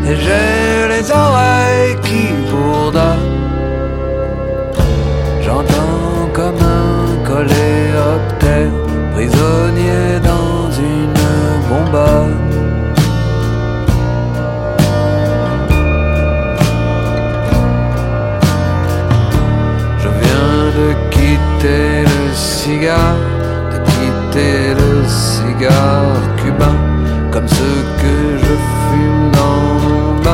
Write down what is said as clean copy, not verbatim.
et j'ai les oreilles qui bourdonnent. J'entends comme un coléoptère prisonnier dans une bonbonne. Je viens de quitter le cigare, de quitter le cigare cubain, comme ce que je fais